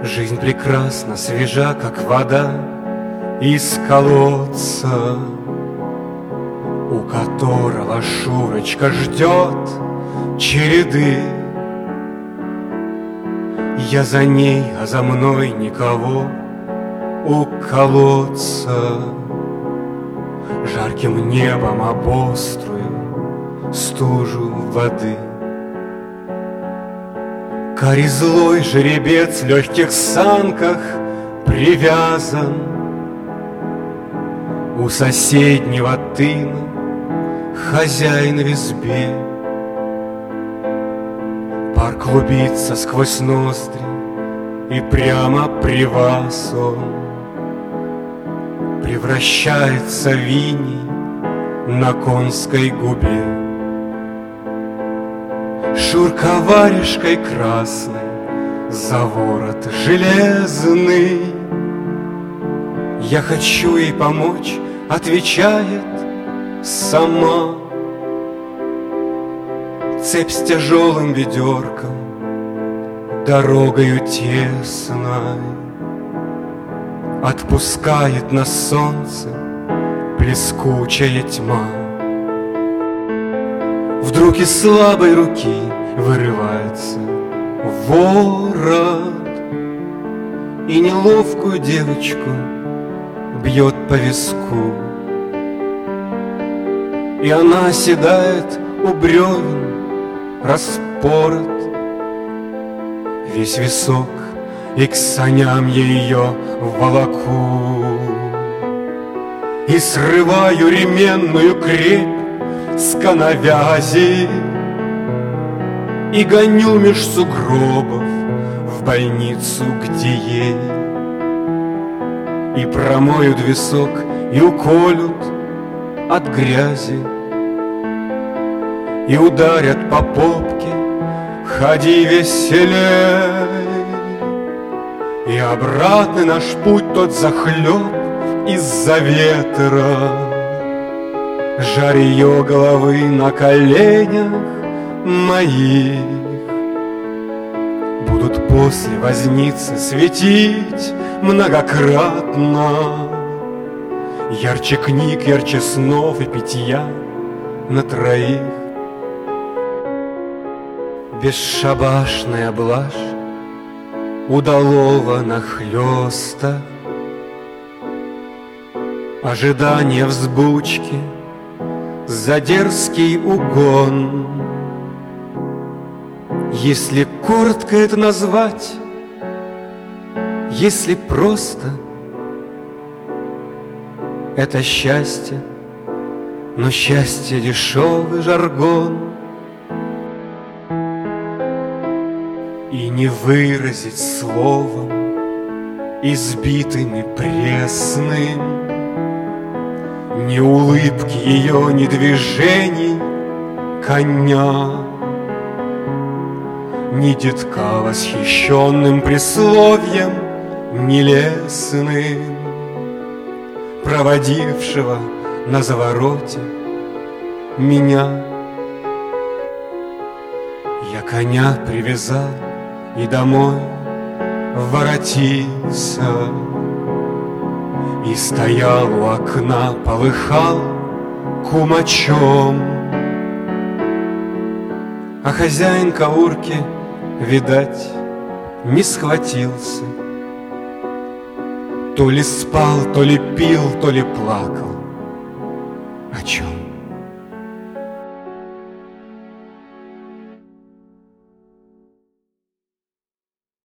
Жизнь прекрасна, свежа, как вода из колодца, у которого Шурочка ждет череды. Я за ней, а за мной никого у колодца, жарким небом обострую стужу воды. Карий злой жеребец в легких санках привязан у соседнего тына, хозяин в избе. Пар клубится сквозь ноздри, и прямо при вас он превращается в иней на конской губе. Шурка варежкой красной за ворот железный. Я хочу ей помочь, отвечает сама. Цепь с тяжелым ведерком дорогою тесной отпускает на солнце блескучая тьма. Вдруг из слабой руки вырывается ворот и неловкую девочку бьет по виску. И она оседает у бревен распорот, весь висок, и к саням ее волоку. И срываю ременную крепь с коновязи и гоню меж сугробов в больницу, где ей и промоют висок, и уколют от грязи, и ударят по попке: ходи веселей. И обратный наш путь тот захлеб из-за ветра, жар ее головы на коленях моих. Будут после возницы светить многократно, ярче книг, ярче снов и питья на троих. Бесшабашная блажь удалого нахлёста, ожидание взбучки за дерзкий угон. Если коротко это назвать, если просто, это счастье, но счастье дешевый жаргон. И не выразить словом, избитым и пресным, ни улыбки ее, ни движений коня, ни детка восхищенным присловием нелестным, проводившего на завороте меня. Я коня привязал и домой воротился, и стоял у окна, полыхал кумачом. А хозяин каурки, видать, не схватился. То ли спал, то ли пил, то ли плакал. О чем?